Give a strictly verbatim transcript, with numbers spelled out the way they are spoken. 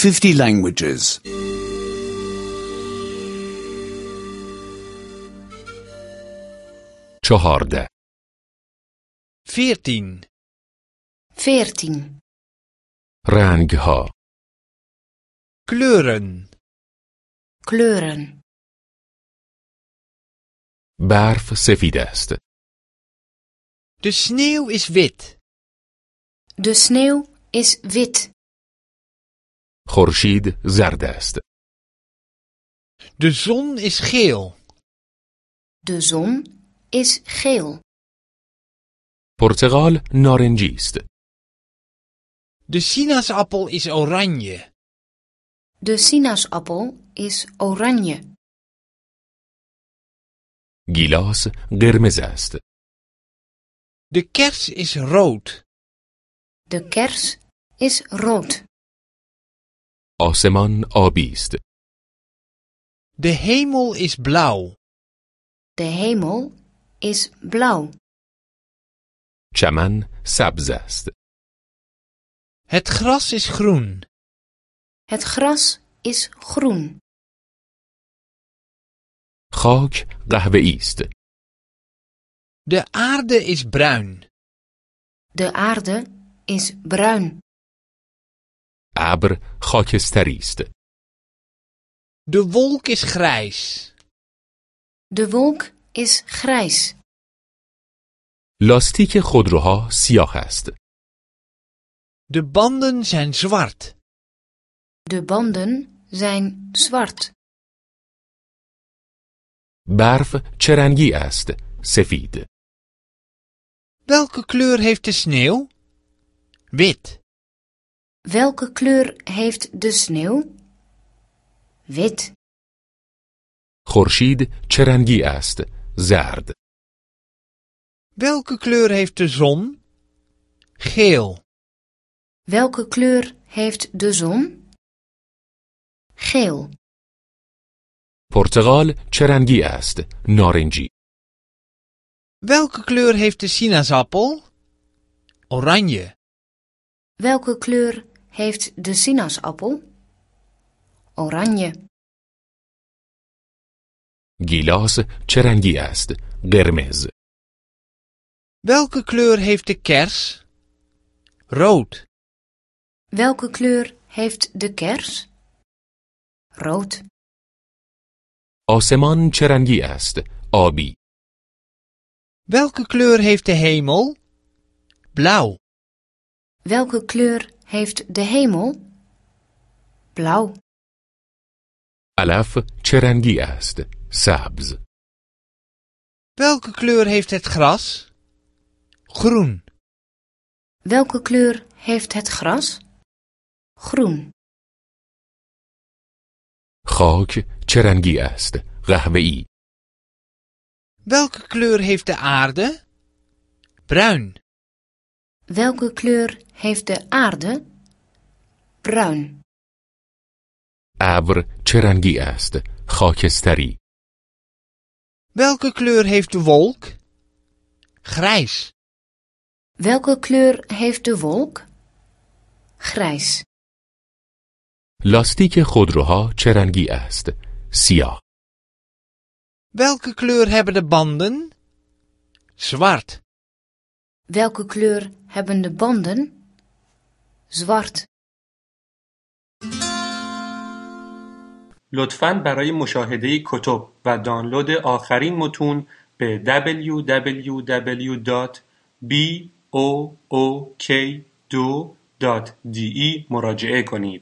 fifty languages. چهارده. veertien, veertien. رنگ ها. kleuren, Kleuren. برف سفید است. de sneeuw is wit, De sneeuw is wit. خورشید زرد است. de zon is geel, De zon is geel. پرتقال نارنجی است. de sinaasappel is oranje, De sinaasappel is oranje. گیلاس قرمز است. de kers is rood, De kers is rood. آسمان آبی است. de hemel is blauw, De hemel is blauw. چمن سبز است. het gras is groen, Het gras is groen. خاک قهوه‌ای است. de aarde is bruin, De aarde is bruin. ابر خاکستری است. de wolk is grijs, De wolk is grijs. لاستیک خودروها سیاه است. de banden zijn zwart, De banden zijn zwart. برف چه رنگی است؟ سفید. welke kleur heeft de sneeuw? Wit. Welke kleur heeft de sneeuw? Wit. خورشید چه رنگی است؟ زرد. welke kleur heeft de zon? Geel. Welke kleur heeft de zon? Geel. پرتقال چه رنگی است؟ نارنجی. welke kleur heeft de sinaasappel? Oranje. Welke kleur heeft de sinaasappel? Oranje. گیلاس چه رنگی است؟ قرمز. welke kleur heeft de kers? Rood. Welke kleur heeft de kers? Rood. آسمان چه رنگی است؟ آبی. welke kleur heeft de hemel? Blauw. Welke kleur heeft de hemel? Blauw. علف چه رنگی است؟ سبز. welke kleur heeft het gras? Groen. Welke kleur heeft het gras? Groen. خاک چه رنگی است؟ قهوه‌ای. welke kleur heeft de aarde? Bruin. Welke kleur heeft de aarde? Bruin. ابر چه رنگی است؟ خاکستری. welke kleur heeft de wolk? Grijs. Welke kleur heeft de wolk? Grijs. لاستیک خودروها چه رنگی است؟ سیاه. welke kleur hebben de banden? Zwart. Welke kleur hebben de banden? Zwart. لطفاً برای مشاهده کتب و دانلود آخرین متون به دبلیو دبلیو دبلیو دات بی او او کی دو دات دی ای مراجعه کنید.